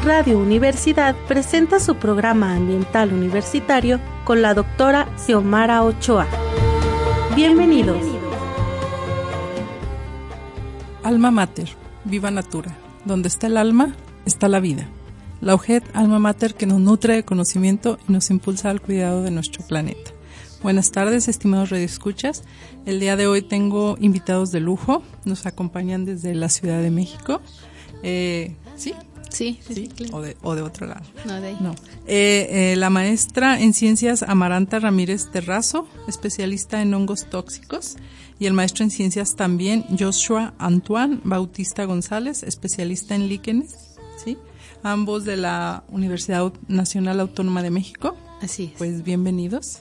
Radio Universidad presenta su programa ambiental universitario con la doctora Xiomara Ochoa. Bienvenidos. Alma Mater, Viva Natura. Donde está el alma, está la vida. La UGED Alma Mater que nos nutre de conocimiento y nos impulsa al cuidado de nuestro planeta. Buenas tardes, estimados radioescuchas. El día de hoy tengo invitados de lujo. Nos acompañan desde la Ciudad de México. ¿Sí? Sí, claro. O de otro lado. No, de ahí. No. La maestra en ciencias Amaranta Ramírez Terrazo, especialista en hongos tóxicos, y el maestro en ciencias también Joshua Antoine Bautista González, especialista en líquenes, ¿sí? Ambos de la Universidad Nacional Autónoma de México. Así es. Pues bienvenidos.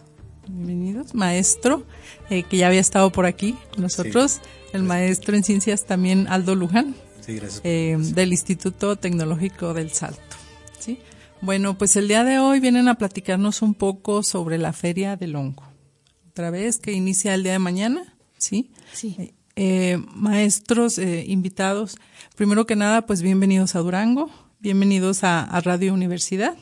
Maestro, que ya había estado por aquí con nosotros, sí. El maestro en ciencias también Aldo Luján. Sí, gracias. Del Instituto Tecnológico del Salto, ¿sí? Bueno, pues el día de hoy vienen a platicarnos un poco sobre la Feria del Hongo. Otra vez, que inicia el día de mañana, ¿sí? Sí. Maestros, invitados, primero que nada, pues bienvenidos a Durango, bienvenidos a Radio Universidad.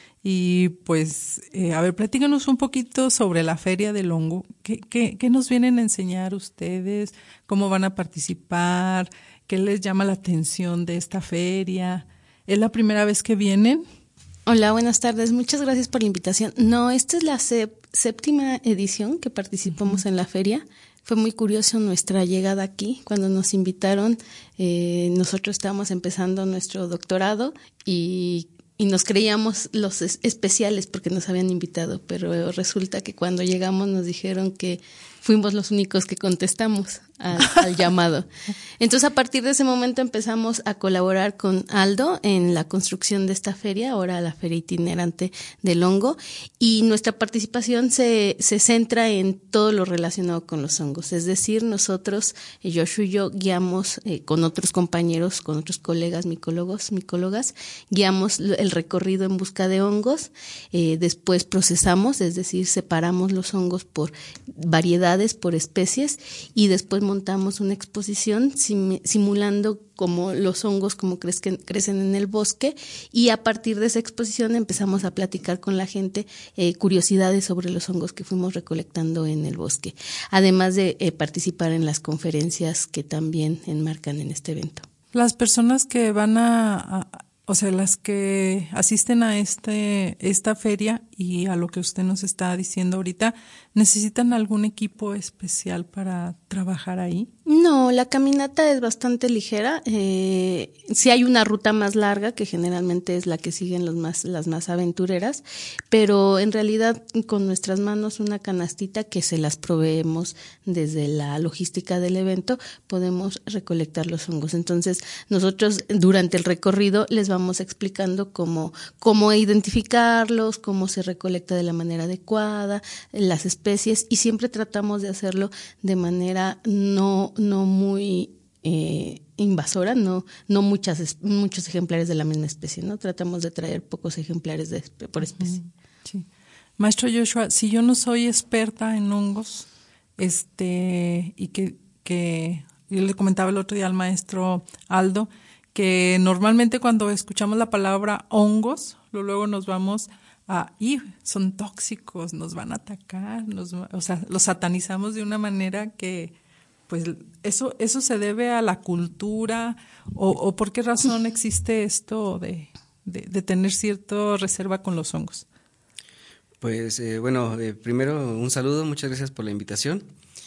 Y pues, a ver, platícanos un poquito sobre la Feria del Hongo. ¿Qué nos vienen a enseñar ustedes? ¿Cómo van a participar? ¿Qué les llama la atención de esta feria? ¿Es la primera vez que vienen? Hola, buenas tardes. Muchas gracias por la invitación. No, esta es la séptima edición que participamos en la feria. Fue muy curioso nuestra llegada aquí. Cuando nos invitaron, nosotros estábamos empezando nuestro doctorado y nos creíamos los especiales porque nos habían invitado, pero resulta que cuando llegamos nos dijeron que fuimos los únicos que contestamos al llamado. Entonces, a partir de ese momento empezamos a colaborar con Aldo en la construcción de esta feria, ahora la Feria Itinerante del Hongo, y nuestra participación se centra en todo lo relacionado con los hongos. Es decir, nosotros, Joshua y yo, guiamos con otros compañeros, con otros colegas micólogas, guiamos el recorrido en busca de hongos, después procesamos, es decir, separamos los hongos por variedades, por especies, y después montamos una exposición simulando como los hongos como crecen en el bosque, y a partir de esa exposición empezamos a platicar con la gente curiosidades sobre los hongos que fuimos recolectando en el bosque, además de participar en las conferencias que también enmarcan en este evento. Las personas que van o sea, las que asisten a esta feria y a lo que usted nos está diciendo ahorita, ¿necesitan algún equipo especial para trabajar ahí? No, la caminata es bastante ligera. Sí hay una ruta más larga que generalmente es la que siguen las más aventureras, pero en realidad con nuestras manos una canastita que se las proveemos desde la logística del evento, podemos recolectar los hongos. Entonces nosotros durante el recorrido les vamos explicando cómo identificarlos, cómo se recolecta de la manera adecuada, las especies, y siempre tratamos de hacerlo de manera no muy invasora, no muchos ejemplares de la misma especie, ¿no? Tratamos de traer pocos ejemplares por especie. Sí. Maestro Joshua, si yo no soy experta en hongos, y que yo le comentaba el otro día al maestro Aldo, que normalmente cuando escuchamos la palabra hongos, luego nos vamos son tóxicos, nos van a atacar, o sea, los satanizamos de una manera que, pues, eso se debe a la cultura, o ¿por qué razón existe esto de tener cierta reserva con los hongos? Pues, primero un saludo, muchas gracias por la invitación,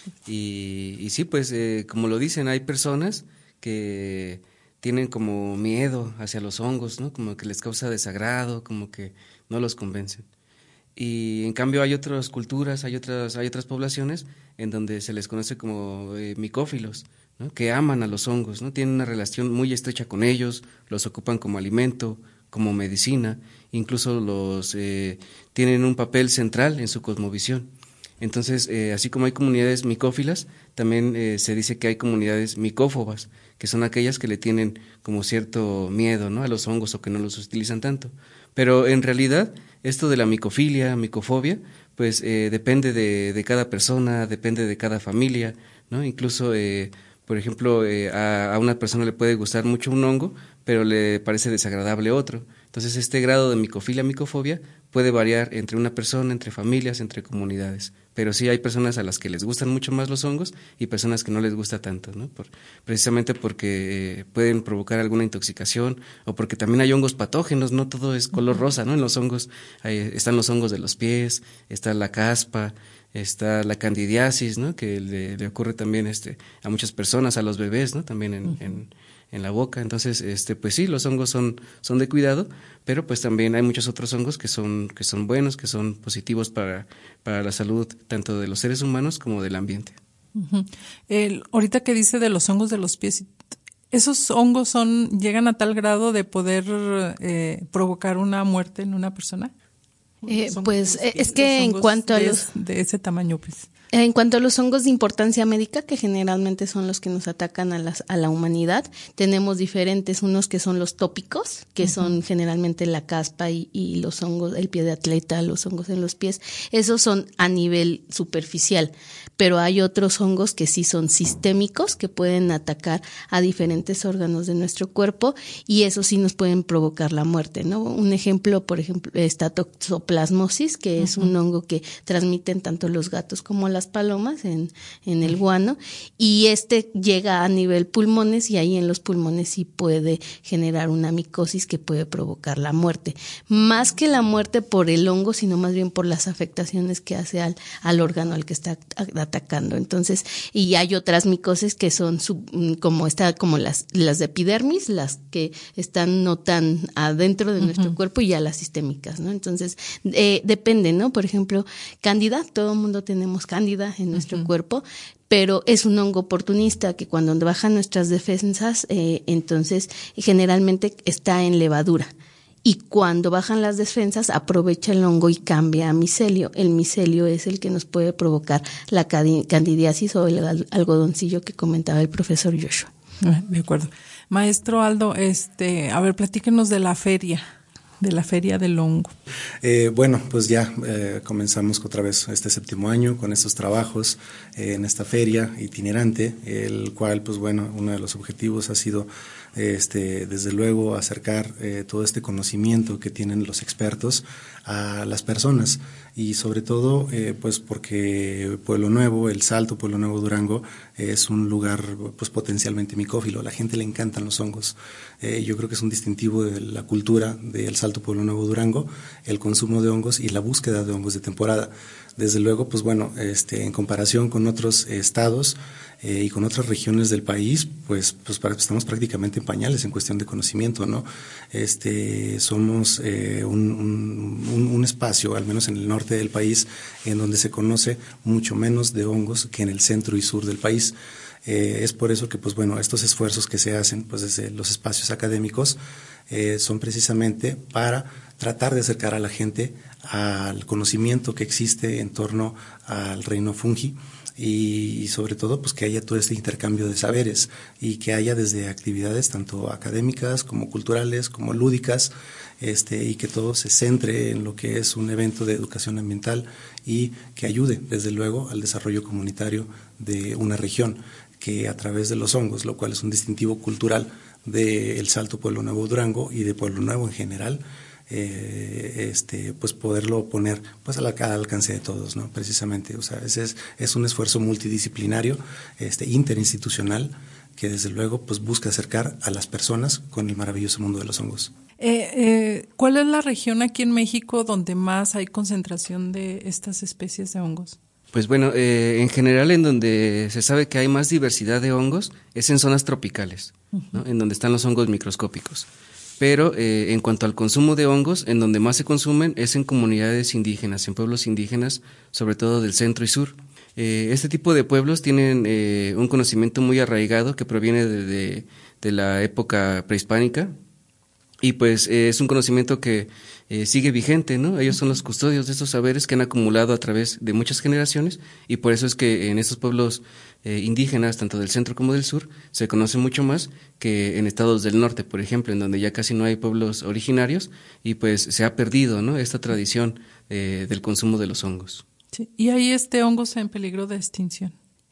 y sí, pues, como lo dicen, hay personas que tienen como miedo hacia los hongos, ¿no? Como que les causa desagrado, como que no los convencen. Y en cambio hay otras culturas, hay otras poblaciones en donde se les conoce como micófilos, ¿no? Que aman a los hongos, ¿no? Tienen una relación muy estrecha con ellos, los ocupan como alimento, como medicina, incluso tienen un papel central en su cosmovisión. Entonces, así como hay comunidades micófilas, también se dice que hay comunidades micófobas, que son aquellas que le tienen como cierto miedo, ¿no? A los hongos, o que no los utilizan tanto. Pero en realidad, esto de la micofilia, micofobia, pues depende de cada persona, depende de cada familia, ¿no? Incluso, por ejemplo, a una persona le puede gustar mucho un hongo, pero le parece desagradable otro. Entonces este grado de micofilia, micofobia puede variar entre una persona, entre familias, entre comunidades, pero sí hay personas a las que les gustan mucho más los hongos y personas que no les gusta tanto, ¿no? Precisamente porque pueden provocar alguna intoxicación o porque también hay hongos patógenos, no todo es color rosa, ¿no? En los hongos están los hongos de los pies, está la caspa, está la candidiasis, ¿no? Que le ocurre también a muchas personas, a los bebés, ¿no? También en la boca. Entonces, pues sí, los hongos son de cuidado, pero pues también hay muchos otros hongos que son buenos, que son positivos para la salud tanto de los seres humanos como del ambiente. Uh-huh. Ahorita que dice de los hongos de los pies, ¿esos hongos llegan a tal grado de poder provocar una muerte en una persona? Pues es que en cuanto a los de ese tamaño, pues. En cuanto a los hongos de importancia médica, que generalmente son los que nos atacan a la humanidad, tenemos diferentes, unos que son los tópicos, que son generalmente la caspa y los hongos, el pie de atleta, los hongos en los pies, esos son a nivel superficial, pero hay otros hongos que sí son sistémicos, que pueden atacar a diferentes órganos de nuestro cuerpo y esos sí nos pueden provocar la muerte, ¿no? Un ejemplo, por ejemplo, está toxoplasmosis, que es un hongo que transmiten tanto los gatos como las palomas en el guano, y llega a nivel pulmones y ahí en los pulmones sí puede generar una micosis que puede provocar la muerte. Más que la muerte por el hongo, sino más bien por las afectaciones que hace al órgano al que está atacando. Entonces, y hay otras micosis que son como las de epidermis, las que están no tan adentro de nuestro cuerpo, y ya las sistémicas, ¿no? Entonces, depende, ¿no? Por ejemplo, cándida, todo el mundo tenemos cándida en nuestro cuerpo, pero es un hongo oportunista que cuando bajan nuestras defensas, entonces generalmente está en levadura. Y cuando bajan las defensas, aprovecha el hongo y cambia a micelio. El micelio es el que nos puede provocar la candidiasis o el algodoncillo que comentaba el profesor Joshua. De acuerdo. Maestro Aldo, a ver, platíquenos de la feria del hongo. Bueno, pues ya comenzamos otra vez este 7º año con estos trabajos en esta feria itinerante, el cual, pues bueno, uno de los objetivos ha sido desde luego acercar todo este conocimiento que tienen los expertos a las personas y sobre todo pues porque Pueblo Nuevo, El Salto, Pueblo Nuevo, Durango es un lugar pues potencialmente micófilo, a la gente le encantan los hongos. Yo creo que es un distintivo de la cultura de El Salto, Pueblo Nuevo, Durango, el consumo de hongos y la búsqueda de hongos de temporada. Desde luego, pues bueno, en comparación con otros estados y con otras regiones del país, pues estamos prácticamente en pañales en cuestión de conocimiento, ¿no? Somos un espacio, al menos en el norte del país, en donde se conoce mucho menos de hongos que en el centro y sur del país. Es por eso que, pues bueno, estos esfuerzos que se hacen pues desde los espacios académicos son precisamente para tratar de acercar a la gente al conocimiento que existe en torno al reino fungi y sobre todo pues que haya todo este intercambio de saberes y que haya desde actividades tanto académicas como culturales como lúdicas y que todo se centre en lo que es un evento de educación ambiental y que ayude desde luego al desarrollo comunitario de una región que a través de los hongos, lo cual es un distintivo cultural de El Salto, Pueblo Nuevo, Durango y de Pueblo Nuevo en general, pues poderlo poner pues al alcance de todos, ¿no? Precisamente, o sea, es un esfuerzo multidisciplinario, interinstitucional, que desde luego pues busca acercar a las personas con el maravilloso mundo de los hongos. ¿Cuál es la región aquí en México donde más hay concentración de estas especies de hongos? Pues bueno, en general en donde se sabe que hay más diversidad de hongos es en zonas tropicales, ¿no? En donde están los hongos microscópicos. Pero en cuanto al consumo de hongos, en donde más se consumen es en comunidades indígenas, en pueblos indígenas, sobre todo del centro y sur. Este tipo de pueblos tienen un conocimiento muy arraigado que proviene de la época prehispánica y pues es un conocimiento que sigue vigente, ¿no? Ellos son los custodios de estos saberes que han acumulado a través de muchas generaciones y por eso es que en estos pueblos indígenas, tanto del centro como del sur, se conoce mucho más que en estados del norte, por ejemplo, en donde ya casi no hay pueblos originarios y pues se ha perdido, ¿no? Esta tradición del consumo de los hongos. Sí. Y hay hongos en peligro de extinción.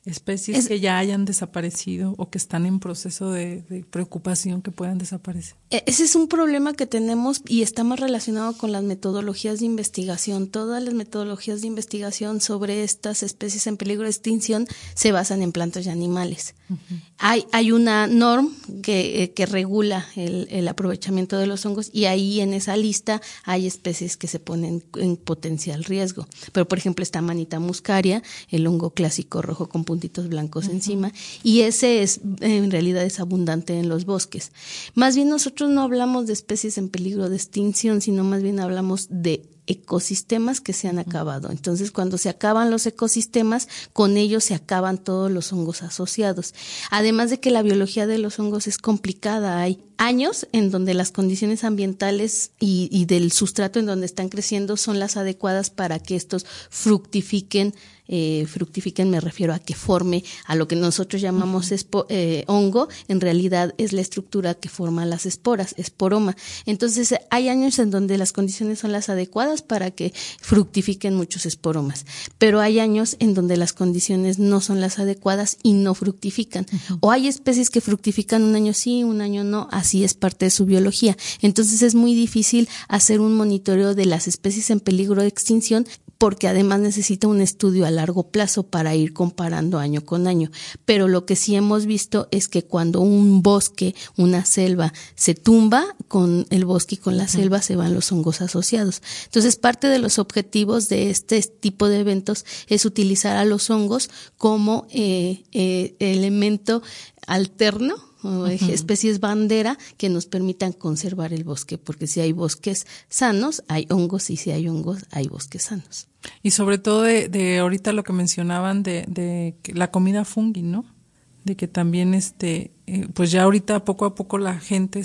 especies que ya hayan desaparecido o que están en proceso de preocupación que puedan desaparecer. Ese es un problema que tenemos y está más relacionado con las metodologías de investigación. Todas las metodologías de investigación sobre estas especies en peligro de extinción se basan en plantas y animales. Uh-huh. Hay una norma que regula el aprovechamiento de los hongos y ahí en esa lista hay especies que se ponen en potencial riesgo. Pero, por ejemplo, está Amanita muscaria, el hongo clásico rojo con puntitos blancos encima, y ese es en realidad es abundante en los bosques. Más bien nosotros no hablamos de especies en peligro de extinción, sino más bien hablamos de ecosistemas que se han acabado. Entonces, cuando se acaban los ecosistemas, con ellos se acaban todos los hongos asociados. Además de que la biología de los hongos es complicada, hay años en donde las condiciones ambientales y del sustrato en donde están creciendo son las adecuadas para que estos fructifiquen, me refiero a que forme a lo que nosotros llamamos hongo, en realidad es la estructura que forma las esporas, esporoma. Entonces hay años en donde las condiciones son las adecuadas para que fructifiquen muchos esporomas, pero hay años en donde las condiciones no son las adecuadas y no fructifican. Uh-huh. O hay especies que fructifican un año sí, un año no, así es parte de su biología. Entonces es muy difícil hacer un monitoreo de las especies en peligro de extinción, porque además necesita un estudio a largo plazo para ir comparando año con año. Pero lo que sí hemos visto es que cuando un bosque, una selva, se tumba, con el bosque y con la selva se van los hongos asociados. Entonces, parte de los objetivos de este tipo de eventos es utilizar a los hongos como elemento alterno, especies bandera que nos permitan conservar el bosque, porque si hay bosques sanos, hay hongos, y si hay hongos, hay bosques sanos. Y sobre todo de ahorita lo que mencionaban de la comida fungi, ¿no? De que también pues ya ahorita poco a poco la gente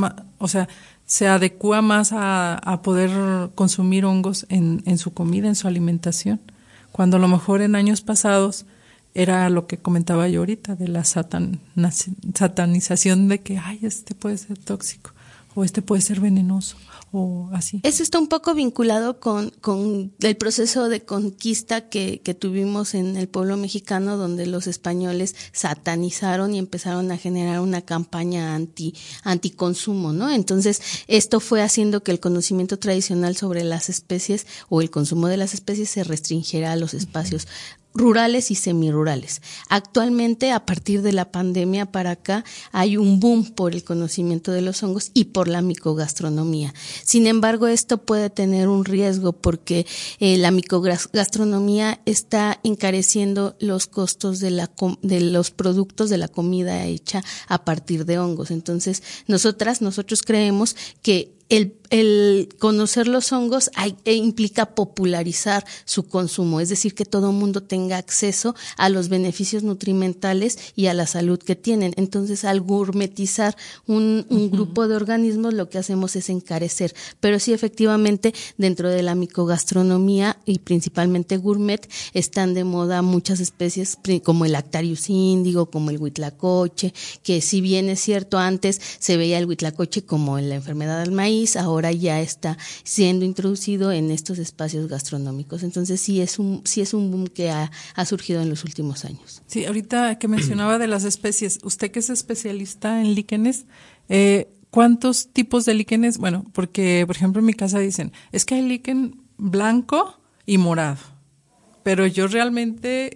se adecua más a poder consumir hongos en su comida, en su alimentación, cuando a lo mejor en años pasados era lo que comentaba yo ahorita, de la satanización de que, puede ser tóxico, o puede ser venenoso, o así. Eso está un poco vinculado con el proceso de conquista que tuvimos en el pueblo mexicano, donde los españoles satanizaron y empezaron a generar una campaña anticonsumo, ¿no? Entonces, esto fue haciendo que el conocimiento tradicional sobre las especies o el consumo de las especies se restringiera a los espacios rurales y semirurales. Actualmente, a partir de la pandemia para acá, hay un boom por el conocimiento de los hongos y por la micogastronomía. Sin embargo, esto puede tener un riesgo porque la micogastronomía está encareciendo los costos de los productos de la comida hecha a partir de hongos. Entonces, nosotros creemos que el conocer los hongos implica popularizar su consumo, es decir, que todo mundo tenga acceso a los beneficios nutrimentales y a la salud que tienen. Entonces, al gourmetizar un grupo de organismos, lo que hacemos es encarecer. Pero sí, efectivamente, dentro de la micogastronomía y principalmente gourmet, están de moda muchas especies como el Actarius índigo, como el huitlacoche, que si bien es cierto, antes se veía el huitlacoche como en la enfermedad del maíz, ahora ya está siendo introducido en estos espacios gastronómicos. Entonces sí es un boom que ha surgido en los últimos años. Sí, ahorita que mencionaba de las especies, usted que es especialista en líquenes, ¿cuántos tipos de líquenes? Bueno, porque por ejemplo en mi casa dicen, es que hay líquen blanco y morado, pero yo realmente,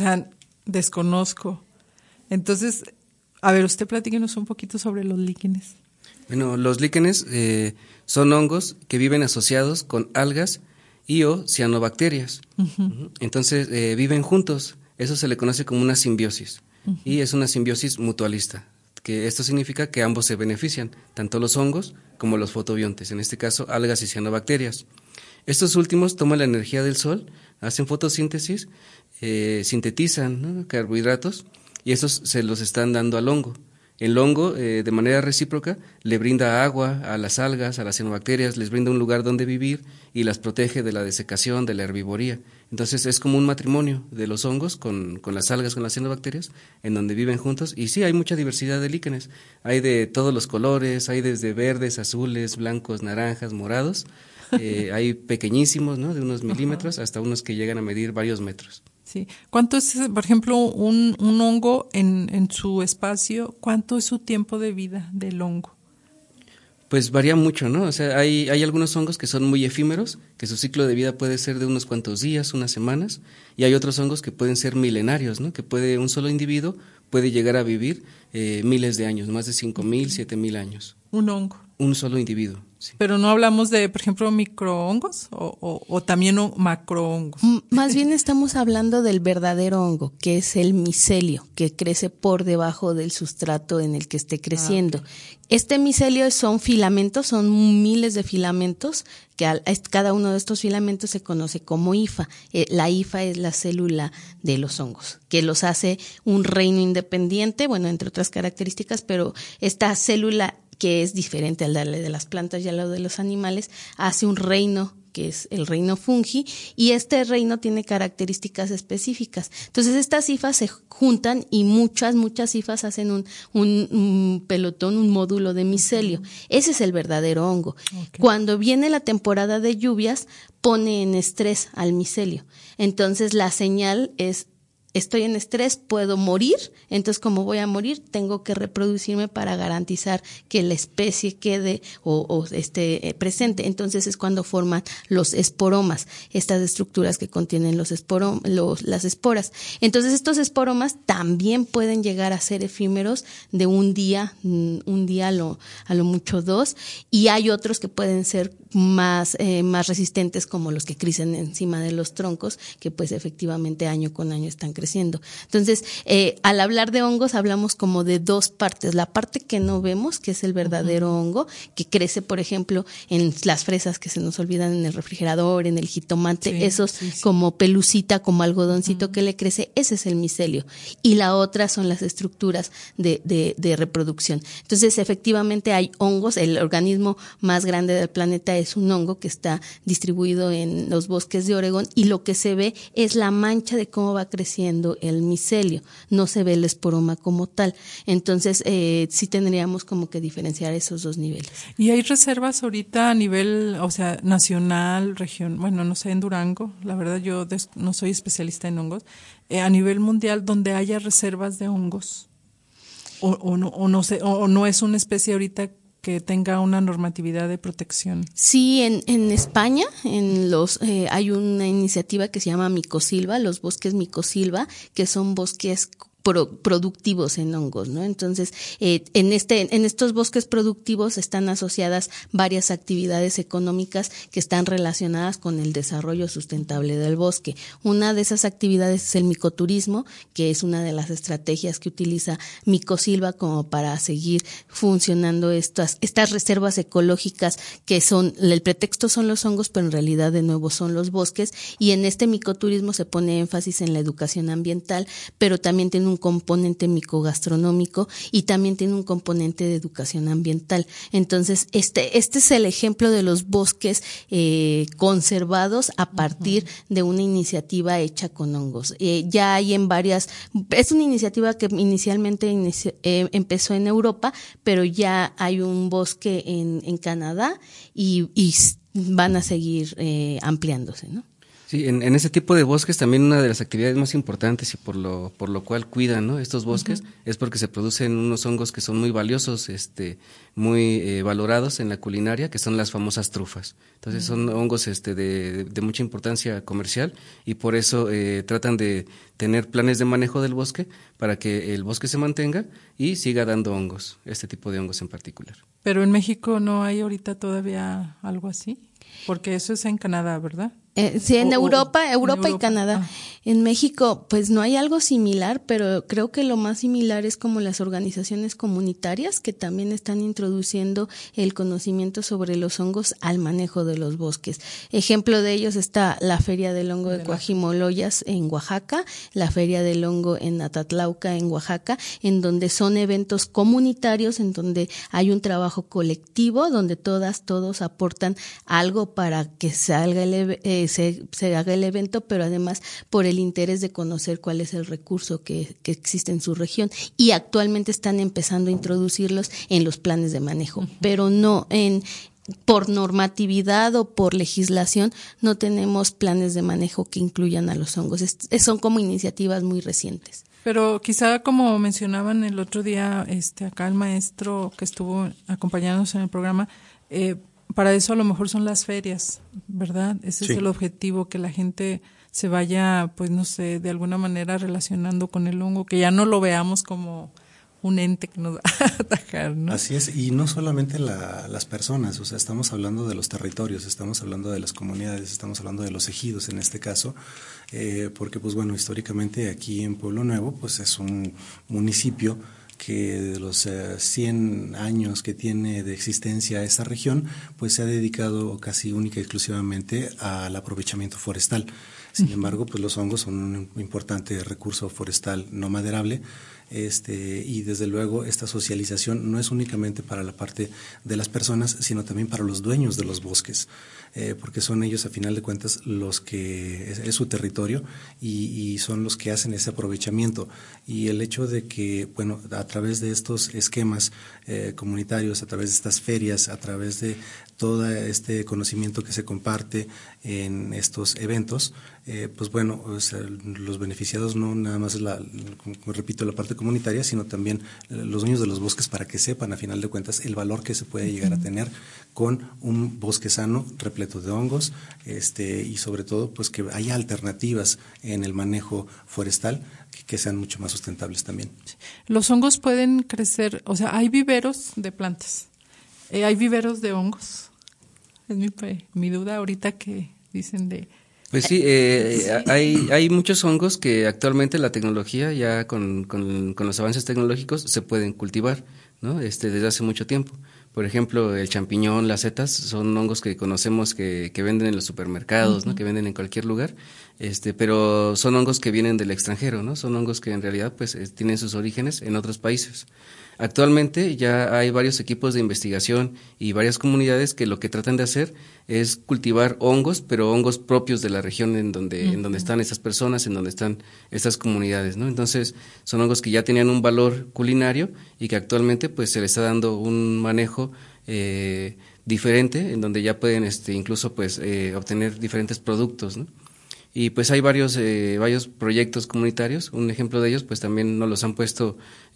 desconozco. Entonces, a ver, usted platíquenos un poquito sobre los líquenes. Bueno, los líquenes son hongos que viven asociados con algas y o cianobacterias. Uh-huh. Entonces, viven juntos. Eso se le conoce como una simbiosis. Uh-huh. Y es una simbiosis mutualista, que esto significa que ambos se benefician, tanto los hongos como los fotobiontes, en este caso algas y cianobacterias. Estos últimos toman la energía del sol, hacen fotosíntesis, sintetizan, ¿no?, carbohidratos, y estos se los están dando al hongo. El hongo, de manera recíproca, le brinda agua a las algas, a las cianobacterias, les brinda un lugar donde vivir y las protege de la desecación, de la herbivoría. Entonces es como un matrimonio de los hongos con las algas, con las cianobacterias, en donde viven juntos. Y sí, hay mucha diversidad de líquenes. Hay de todos los colores, hay desde verdes, azules, blancos, naranjas, morados. Hay pequeñísimos, ¿no?, de unos milímetros, hasta unos que llegan a medir varios metros. Sí. ¿Cuánto es, por ejemplo, un hongo en su espacio? ¿Cuánto es su tiempo de vida del hongo? Pues varía mucho, ¿no? O sea, hay algunos hongos que son muy efímeros, que su ciclo de vida puede ser de unos cuantos días, unas semanas, y hay otros hongos que pueden ser milenarios, ¿no? Que un solo individuo puede llegar a vivir miles de años, más de 5,000, 7,000 años. Un hongo. Un solo individuo. Sí. Pero no hablamos de, por ejemplo, microhongos o también macrohongos. Más bien estamos hablando del verdadero hongo, que es el micelio, que crece por debajo del sustrato en el que esté creciendo. Okay. Este micelio son filamentos, son miles de filamentos, que cada uno de estos filamentos se conoce como hifa. La hifa es la célula de los hongos, que los hace un reino independiente, bueno, entre otras características, pero esta célula, que es diferente al de las plantas y al de los animales, hace un reino que es el reino fungi, y este reino tiene características específicas. Entonces estas hifas se juntan y muchas hifas hacen un pelotón, un módulo de micelio. Ese es el verdadero hongo. Okay. Cuando viene la temporada de lluvias, pone en estrés al micelio. Entonces la señal es: estoy en estrés, puedo morir, entonces como voy a morir, tengo que reproducirme para garantizar que la especie quede o esté presente. Entonces es cuando forman los esporomas, estas estructuras que contienen las esporas. Entonces estos esporomas también pueden llegar a ser efímeros de un día a lo mucho 2, y hay otros que pueden ser más resistentes, como los que crecen encima de los troncos, que pues efectivamente año con año están creciendo. Entonces, al hablar de hongos hablamos como de dos partes: la parte que no vemos, que es el verdadero hongo, que crece, por ejemplo, en las fresas que se nos olvidan en el refrigerador, en el jitomate, como pelucita, como algodoncito que le crece, ese es el micelio. Y la otra son las estructuras de reproducción. Entonces, efectivamente hay hongos. El organismo más grande del planeta es un hongo que está distribuido en los bosques de Oregón, y lo que se ve es la mancha de cómo va creciendo el micelio, no se ve el esporoma como tal. Entonces sí tendríamos como que diferenciar esos dos niveles. ¿Y hay reservas ahorita a nivel, o sea, nacional, región, bueno, no sé, en Durango? La verdad yo no soy especialista en hongos, a nivel mundial, donde haya reservas de hongos, o no sé, o no es una especie ahorita que tenga una normatividad de protección. Sí, en España hay una iniciativa que se llama Micosilva, los bosques Micosilva, que son bosques productivos en hongos, ¿no? Entonces, en estos bosques productivos están asociadas varias actividades económicas que están relacionadas con el desarrollo sustentable del bosque. Una de esas actividades es el micoturismo, que es una de las estrategias que utiliza Micosilva como para seguir funcionando estas reservas ecológicas, que son, el pretexto son los hongos, pero en realidad de nuevo son los bosques. Y en este micoturismo se pone énfasis en la educación ambiental, pero también tiene un componente micogastronómico y también tiene un componente de educación ambiental. Entonces, este es el ejemplo de los bosques conservados a partir de una iniciativa hecha con hongos. Ya hay es una iniciativa que inicialmente empezó en Europa, pero ya hay un bosque en Canadá y van a seguir ampliándose, ¿no? Sí, en ese tipo de bosques también una de las actividades más importantes y por lo cual cuidan, ¿no?, estos bosques, es porque se producen unos hongos que son muy valiosos, muy valorados en la culinaria, que son las famosas trufas. Entonces son hongos de mucha importancia comercial, y por eso tratan de tener planes de manejo del bosque para que el bosque se mantenga y siga dando hongos, este tipo de hongos en particular. Pero en México no hay ahorita todavía algo así, porque eso es en Canadá, ¿verdad? Sí, en Europa y Canadá. En México, pues no hay algo similar, pero creo que lo más similar es como las organizaciones comunitarias, que también están introduciendo el conocimiento sobre los hongos al manejo de los bosques. Ejemplo de ellos está la Feria del Hongo de Coajimoloyas en Oaxaca, la Feria del Hongo en Atatlauca en Oaxaca, en donde son eventos comunitarios, en donde hay un trabajo colectivo, donde todos aportan algo para que salga se haga el evento, pero además por el interés de conocer cuál es el recurso que existe en su región, y actualmente están empezando a introducirlos en los planes de manejo, pero no en por normatividad o por legislación no tenemos planes de manejo que incluyan a los hongos. Son como iniciativas muy recientes. Pero quizá como mencionaban el otro día acá el maestro que estuvo acompañándonos en el programa, para eso a lo mejor son las ferias, ¿verdad? Ese sí. es el objetivo, que la gente se vaya, pues no sé, de alguna manera relacionando con el hongo, que ya no lo veamos como un ente que nos va a atacar, ¿no? Así es, y no solamente las personas, o sea, estamos hablando de los territorios, estamos hablando de las comunidades, estamos hablando de los ejidos en este caso, porque pues bueno, históricamente aquí en Pueblo Nuevo pues es un municipio que de los 100 años que tiene de existencia esta región, pues se ha dedicado casi única y exclusivamente al aprovechamiento forestal. Sin embargo, pues los hongos son un importante recurso forestal no maderable, y desde luego esta socialización no es únicamente para la parte de las personas, sino también para los dueños de los bosques, porque son ellos a final de cuentas los que es su territorio y son los que hacen ese aprovechamiento. Y el hecho de que, bueno, a través de estos esquemas comunitarios, a través de estas ferias, a través de todo este conocimiento que se comparte en estos eventos, pues bueno, o sea, los beneficiados no nada más repito, la parte comunitaria, sino también los dueños de los bosques, para que sepan a final de cuentas el valor que se puede llegar a tener con un bosque sano, repleto de hongos, y sobre todo pues que haya alternativas en el manejo forestal que sean mucho más sustentables también. Los hongos pueden crecer, o sea, hay viveros de plantas, hay viveros de hongos. Es mi duda ahorita que dicen de... Pues sí, hay muchos hongos que actualmente la tecnología, ya con los avances tecnológicos, se pueden cultivar, ¿no? Desde hace mucho tiempo. Por ejemplo, el champiñón, las setas, son hongos que conocemos que venden en los supermercados, ¿no? Que venden en cualquier lugar, pero son hongos que vienen del extranjero, ¿no? Son hongos que en realidad pues tienen sus orígenes en otros países. Actualmente ya hay varios equipos de investigación y varias comunidades que lo que tratan de hacer es cultivar hongos, pero hongos propios de la región en donde están esas personas, en donde están estas comunidades, ¿no? Entonces, son hongos que ya tenían un valor culinario y que actualmente pues se les está dando un manejo diferente, en donde ya pueden incluso pues obtener diferentes productos, ¿no? Y pues hay varios proyectos comunitarios. Un ejemplo de ellos pues también nos los han puesto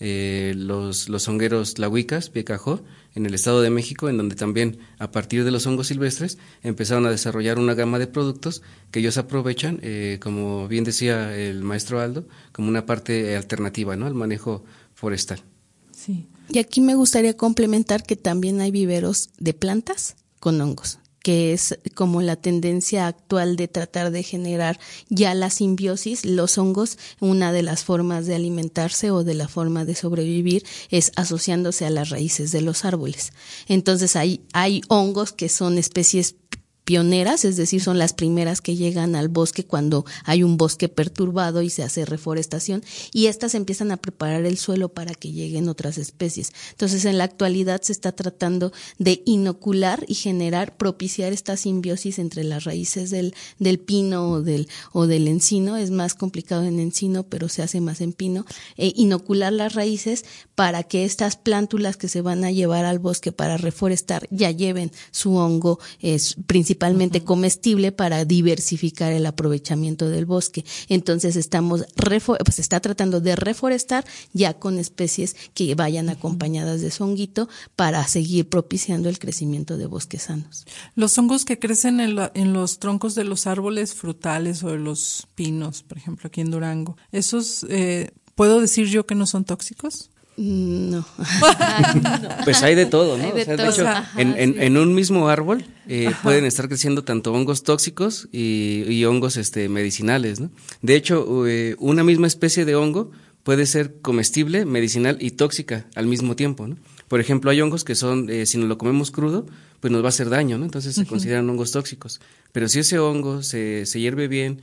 los hongueros Tlahuicas, Piecajó, en el Estado de México, en donde también a partir de los hongos silvestres empezaron a desarrollar una gama de productos que ellos aprovechan, como bien decía el maestro Aldo, como una parte alternativa, ¿no?, al manejo forestal. Sí. Y aquí me gustaría complementar que también hay viveros de plantas con hongos, que es como la tendencia actual de tratar de generar ya la simbiosis. Los hongos, una de las formas de alimentarse o de la forma de sobrevivir es asociándose a las raíces de los árboles. Entonces hay hongos que son especies pioneras, es decir, son las primeras que llegan al bosque cuando hay un bosque perturbado y se hace reforestación, y estas empiezan a preparar el suelo para que lleguen otras especies. Entonces, en la actualidad se está tratando de inocular y propiciar esta simbiosis entre las raíces del pino o del encino. Es más complicado en encino, pero se hace más en pino. Inocular las raíces para que estas plántulas que se van a llevar al bosque para reforestar ya lleven su hongo, principalmente comestible, para diversificar el aprovechamiento del bosque. Entonces se está tratando de reforestar ya con especies que vayan acompañadas de su honguito para seguir propiciando el crecimiento de bosques sanos. Los hongos que crecen en los troncos de los árboles frutales o de los pinos, por ejemplo, aquí en Durango, ¿esos puedo decir yo que no son tóxicos? No. Pues hay de todo, ¿no? Hay de todo. De hecho, Ajá, en un mismo árbol pueden estar creciendo tanto hongos tóxicos y hongos medicinales, ¿no? De hecho, una misma especie de hongo puede ser comestible, medicinal y tóxica al mismo tiempo, ¿no? Por ejemplo, hay hongos que son, si nos lo comemos crudo, pues nos va a hacer daño, ¿no? Entonces se consideran hongos tóxicos. Pero si ese hongo se hierve bien,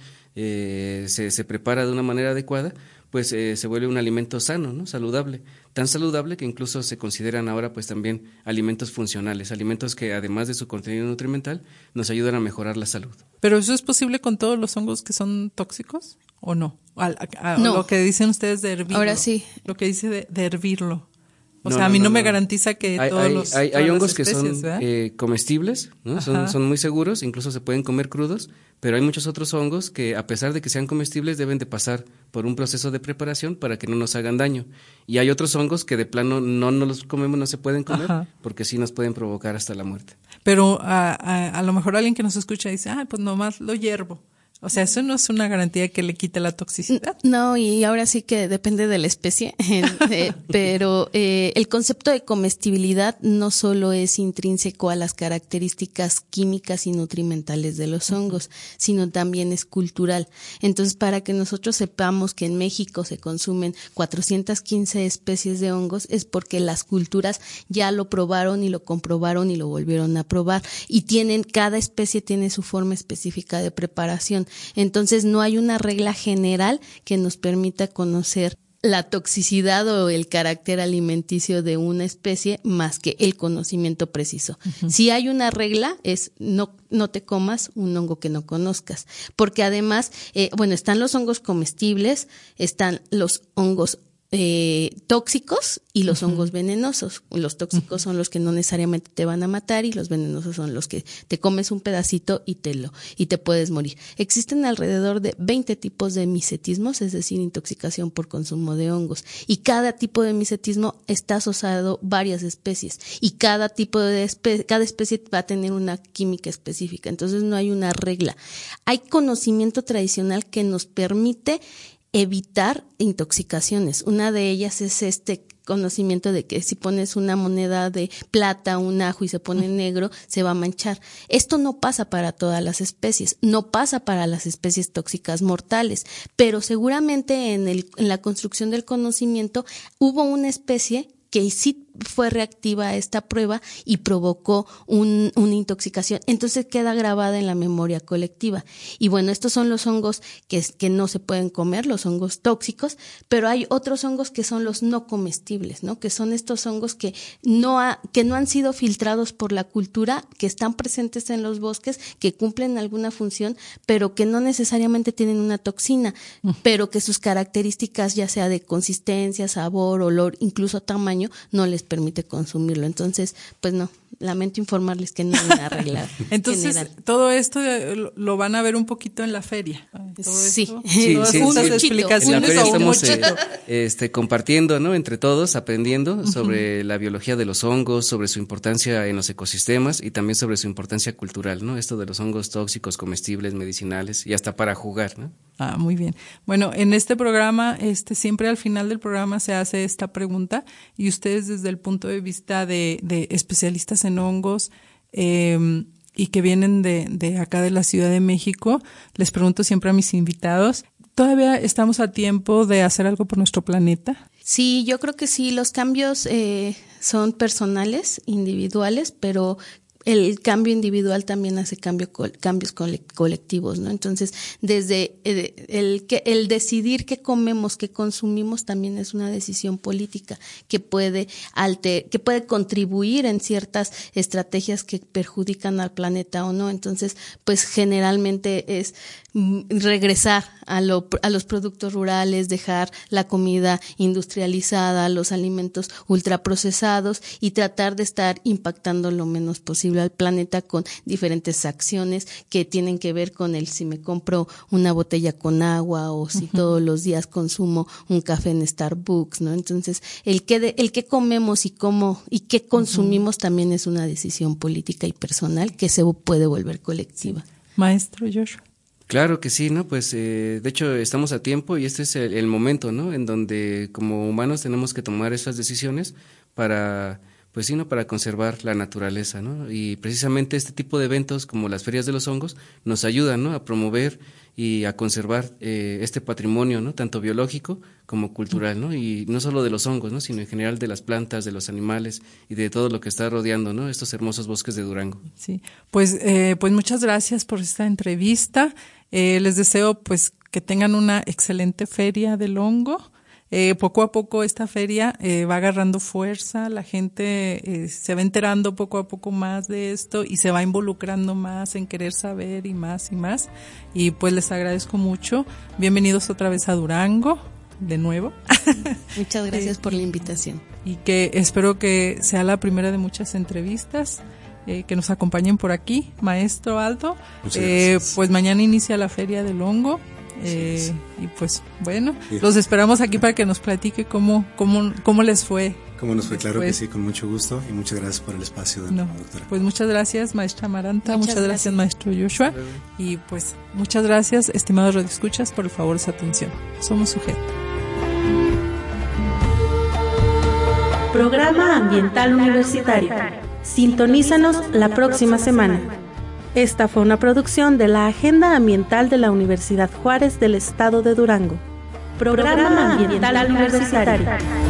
se prepara de una manera adecuada, pues se vuelve un alimento sano, ¿no?, saludable, tan saludable que incluso se consideran ahora pues también alimentos funcionales, alimentos que además de su contenido nutrimental nos ayudan a mejorar la salud. ¿Pero eso es posible con todos los hongos que son tóxicos o no? No. Lo que dicen ustedes de hervirlo. Ahora sí. Lo que dice de hervirlo. O sea, a mí no me garantiza que hay hongos que especies, son comestibles, ¿no? Son muy seguros, incluso se pueden comer crudos, pero hay muchos otros hongos que, a pesar de que sean comestibles, deben de pasar por un proceso de preparación para que no nos hagan daño. Y hay otros hongos que de plano no los comemos, no se pueden comer, porque sí nos pueden provocar hasta la muerte. Pero a lo mejor alguien que nos escucha dice, pues nomás lo hiervo. O sea, eso no es una garantía que le quite la toxicidad. No, y ahora sí que depende de la especie, pero el concepto de comestibilidad no solo es intrínseco a las características químicas y nutrimentales de los hongos, sino también es cultural. Entonces, para que nosotros sepamos que en México se consumen 415 especies de hongos, es porque las culturas ya lo probaron y lo comprobaron y lo volvieron a probar. Y cada especie tiene su forma específica de preparación. Entonces no hay una regla general que nos permita conocer la toxicidad o el carácter alimenticio de una especie más que el conocimiento preciso. Si hay una regla es no te comas un hongo que no conozcas, porque además, están los hongos comestibles, están los hongos tóxicos y los hongos venenosos. Los tóxicos son los que no necesariamente te van a matar y los venenosos son los que te comes un pedacito y te puedes morir. Existen alrededor de 20 tipos de micetismos, es decir, intoxicación por consumo de hongos, y cada tipo de micetismo está asociado a varias especies y cada especie va a tener una química específica. Entonces no hay una regla. Hay conocimiento tradicional que nos permite evitar intoxicaciones. Una de ellas es este conocimiento de que si pones una moneda de plata, un ajo y se pone negro, se va a manchar. Esto no pasa para todas las especies, no pasa para las especies tóxicas mortales, pero seguramente en la construcción del conocimiento hubo una especie que sí fue reactiva a esta prueba y provocó una intoxicación. Entonces queda grabada en la memoria colectiva. Y bueno, estos son los hongos que no se pueden comer, los hongos tóxicos, pero hay otros hongos que son los no comestibles, ¿no? Que son estos hongos que no han sido filtrados por la cultura, que están presentes en los bosques, que cumplen alguna función, pero que no necesariamente tienen una toxina, pero que sus características, ya sea de consistencia, sabor, olor, incluso tamaño, no les permite consumirlo. Entonces, pues no, lamento informarles que no hay una regla. Entonces, general. todo esto lo van a ver un poquito en la feria. Sí. Todas esas explicaciones. En la feria estamos compartiendo, ¿no? Entre todos, aprendiendo sobre la biología de los hongos, sobre su importancia en los ecosistemas y también sobre su importancia cultural, ¿no? Esto de los hongos tóxicos, comestibles, medicinales y hasta para jugar, ¿no? Muy bien. Bueno, en este programa, siempre al final del programa se hace esta pregunta y ustedes desde el punto de vista de especialistas en hongos y que vienen de acá de la Ciudad de México, les pregunto siempre a mis invitados, ¿todavía estamos a tiempo de hacer algo por nuestro planeta? Sí, yo creo que sí, los cambios son personales, individuales, pero el cambio individual también hace cambios colectivos, ¿no? Entonces, desde el decidir qué comemos, qué consumimos, también es una decisión política que puede contribuir en ciertas estrategias que perjudican al planeta o no. Entonces, pues generalmente es regresar a los productos rurales, dejar la comida industrializada, los alimentos ultraprocesados y tratar de estar impactando lo menos posible al planeta con diferentes acciones que tienen que ver con si me compro una botella con agua o si todos los días consumo un café en Starbucks, ¿no? Entonces, el que comemos y qué consumimos también es una decisión política y personal que se puede volver colectiva. Maestro Joshua. Claro que sí, ¿no? Pues de hecho estamos a tiempo y este es el momento, ¿no? En donde como humanos tenemos que tomar esas decisiones para conservar la naturaleza, ¿no? Y precisamente este tipo de eventos como las ferias de los hongos nos ayudan, ¿no? A promover y a conservar este patrimonio, ¿no? Tanto biológico como cultural, ¿no? Y no solo de los hongos, ¿no? Sino en general de las plantas, de los animales y de todo lo que está rodeando, ¿no? Estos hermosos bosques de Durango. Sí, pues muchas gracias por esta entrevista. Les deseo pues que tengan una excelente feria del hongo. Poco a poco esta feria va agarrando fuerza, la gente se va enterando poco a poco más de esto y se va involucrando más en querer saber y más y pues les agradezco mucho. Bienvenidos otra vez a Durango, de nuevo. Muchas gracias por la invitación. y que espero que sea la primera de muchas entrevistas. Que nos acompañen por aquí, maestro Aldo. Pues mañana inicia la Feria del Hongo. Y pues bueno, los esperamos aquí para que nos platique cómo les fue. ¿Cómo nos fue? Claro que sí, con mucho gusto, y muchas gracias por el espacio, doctora. Pues muchas gracias, maestra Amaranta, muchas gracias, maestro Joshua, y pues muchas gracias, estimados radioescuchas, por el favor de su atención. Somos Sujeto. Programa Ambiental Universitario. Sintonízanos la próxima semana. Esta fue una producción de la Agenda Ambiental de la Universidad Juárez del Estado de Durango. Programa Ambiental Universitario.